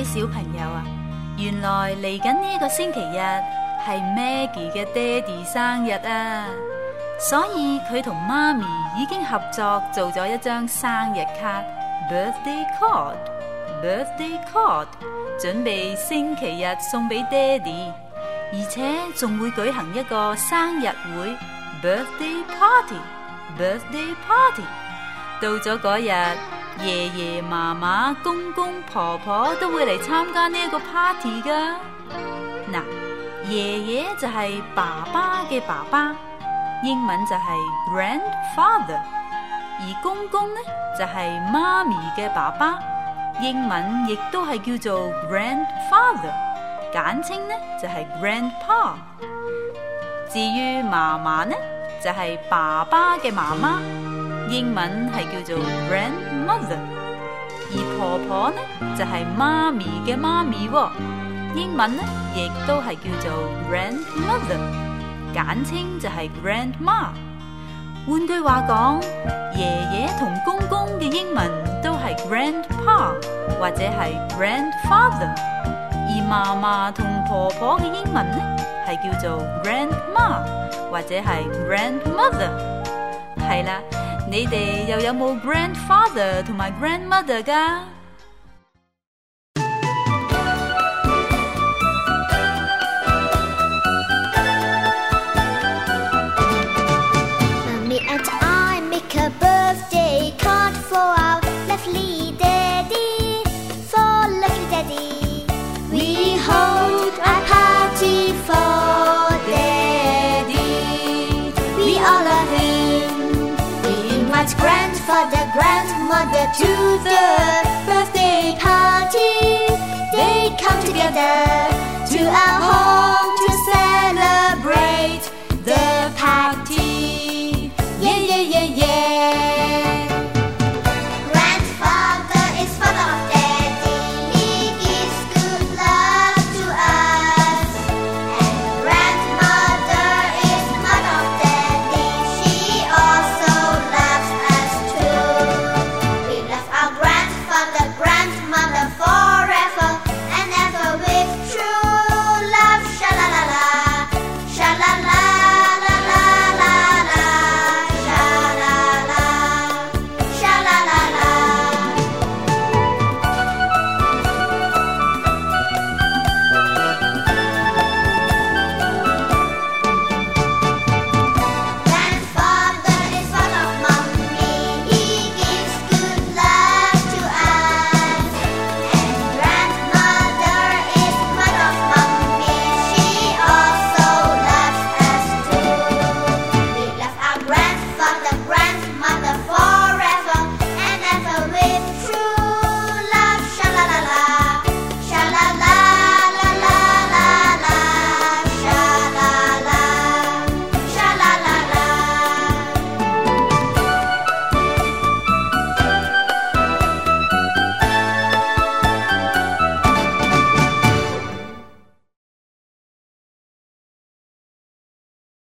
位小朋友啊，原來嚟緊呢個星期日係 Maggie 嘅爹哋生日啊，所以佢同媽咪已經合作做咗一張生日卡 Birthday Card， 準備星期日送俾爹哋，而且仲會舉行一個生日會 Birthday Party。到咗嗰日，爺爺嫲嫲、公公婆婆都會嚟參加呢一個 party 噶。嗱，爺爺就係爸爸嘅爸爸，英文就係 grandfather， 而公公呢就係媽咪嘅爸爸，英文亦都係叫做 grandfather， 簡稱呢就係 grandpa。至於嫲嫲呢就係爸爸嘅媽媽，英文係叫做 grandmother， 而婆婆呢就係媽咪嘅媽咪喎，英文呢亦都係叫做 grandmother， 簡稱就係 grandma。換句話講，爺爺同公公嘅英文都係 grandpa 或者係 grandfather， 而嫲嫲同婆婆嘅英文呢係叫做 grandma 或者係 grandmother。係啦，你哋又有冇 grandfather 同埋 grandmother 㗎？ Grandfather, grandmother to the birthday party. They come together to our home.